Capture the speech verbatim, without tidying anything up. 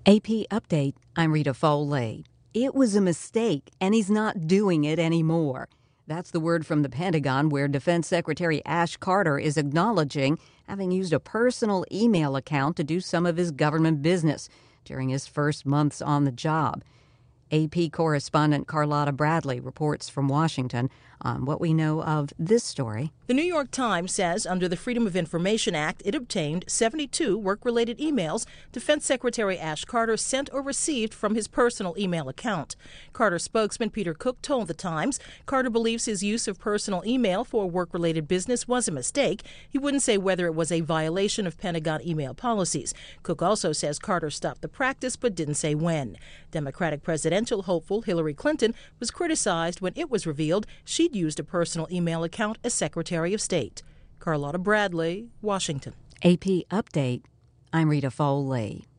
A P Update, I'm Rita Foley. It was a mistake, and he's not doing it anymore. That's the word from the Pentagon, where Defense Secretary Ash Carter is acknowledging having used a personal email account to do some of his government business during his first months on the job. A P correspondent Carlotta Bradley reports from Washington on what we know of this story. The New York Times says under the Freedom of Information Act, it obtained seventy-two work-related emails Defense Secretary Ash Carter sent or received from his personal email account. Carter spokesman Peter Cook told the Times Carter believes his use of personal email for work-related business was a mistake. He wouldn't say whether it was a violation of Pentagon email policies. Cook also says Carter stopped the practice but didn't say when. Democratic presidential hopeful Hillary Clinton was criticized when it was revealed she'd used a personal email account as Secretary of State. Carlotta Bradley, Washington. A P Update, I'm Rita Foley.